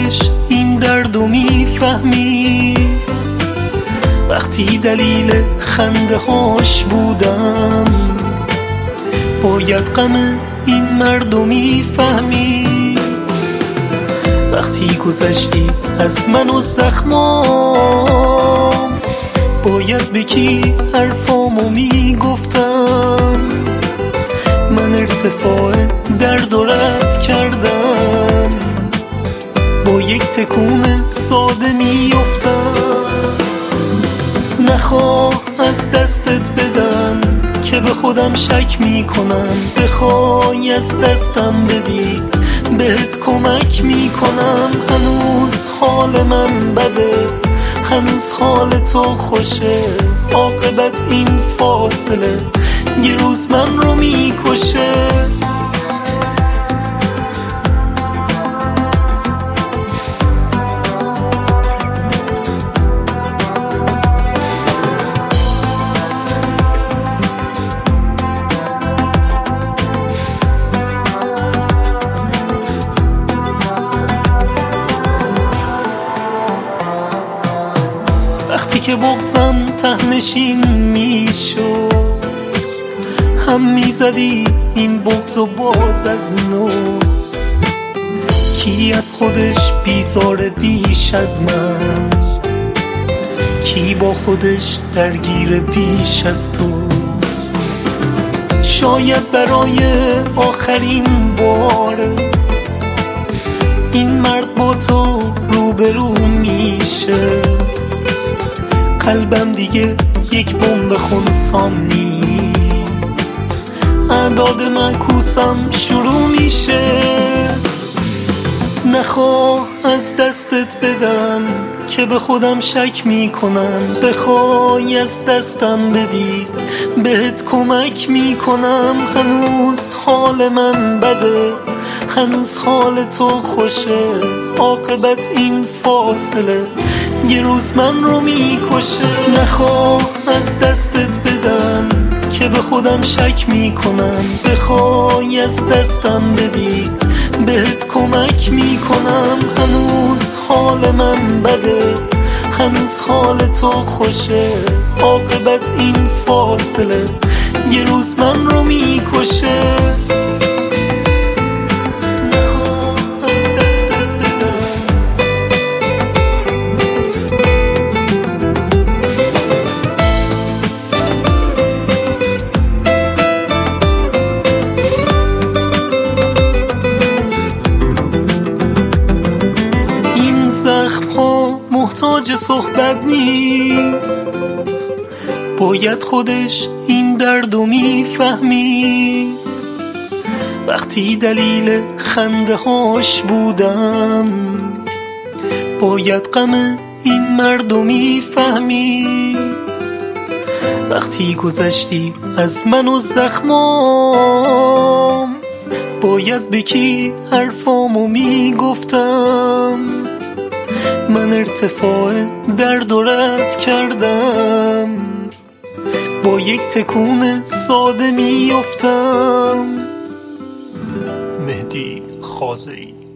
خودش این دردو میفهمید، وقتی دلیل خنده هاش بودم باید غم این مردو میفهمید. وقتی گذشتی از من و زخمام باید به کی حرفامو میگفتم. من ارتفاع درد و رد کردم، با یک تکون ساده میافتم. نخواه از دستت بدم که به خودم شک میکنم، بخوای از دستم بدی بهت کمک میکنم. هنوز حال من بده، هنوز حال تو خوشه، عاقبت این فاصله یه روز من رو میکشه. وقتی که بغضم تهنشین میشد هم میزدی این بغض و باز از نو. کی از خودش بیزاره بیش از من، کی با خودش درگیر بیش از تو. شاید برای آخرین باره این مرد با تو روبرو میشه. قلبم دیگه یک بمب خونسان نیست، اعداد معکوسم شروع میشه. نخواه از دستت بدم که به خودم شک میکنم، بخوای از دستم بدی بهت کمک میکنم. هنوز حال من بده، هنوز حال تو خوشه، عاقبت این فاصله یه روز من رو میکشه. نخواه از دستت بدم که به خودم شک میکنم، بخوای از دستم بدی بهت کمک میکنم. هنوز حال من بده، هنوز حال تو خوشه، عاقبت این فاصله یه روز من رو میکشه. محتاج صحبت نیست، باید خودش این دردو میفهمید. وقتی دلیل خنده هاش بودم باید غم این مردو میفهمید. وقتی گذشتی از من و زخمام باید به کی حرفامو میگفتم. من ارتفاع درد و رد کردم، با یک تکون ساده میافتم. مهدی خازه‌ای